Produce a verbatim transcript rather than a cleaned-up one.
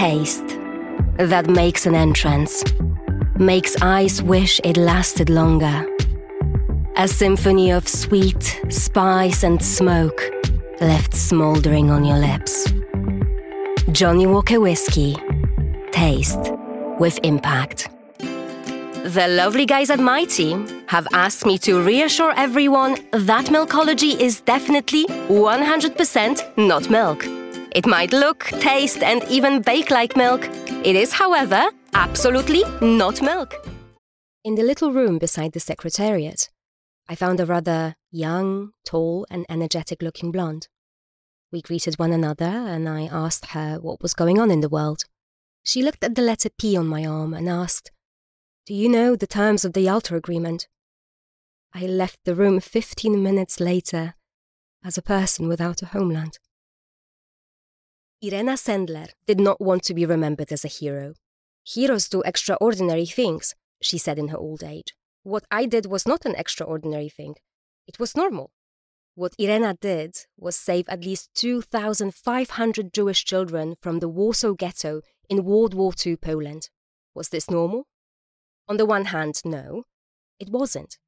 taste that makes an entrance, makes eyes wish it lasted longer. A symphony of sweet, spice and smoke left smouldering on your lips. Johnnie Walker Whiskey. Taste with impact. The lovely guys at my team have asked me to reassure everyone that Milkology is definitely one hundred percent not milk. It might look, taste and even bake like milk. It is, however, absolutely not milk. In the little room beside the secretariat, I found a rather young, tall and energetic-looking blonde. We greeted one another and I asked her what was going on in the world. She looked at the letter P on my arm and asked, "Do you know the terms of the Yalta Agreement?" I left the room fifteen minutes later as a person without a homeland. Irena Sendler did not want to be remembered as a hero. "Heroes do extraordinary things," she said in her old age. What I did was not an extraordinary thing. It was normal. What Irena did was save at least two thousand five hundred Jewish children from the Warsaw Ghetto in World War Two Poland. Was this normal? On the one hand, no, it wasn't.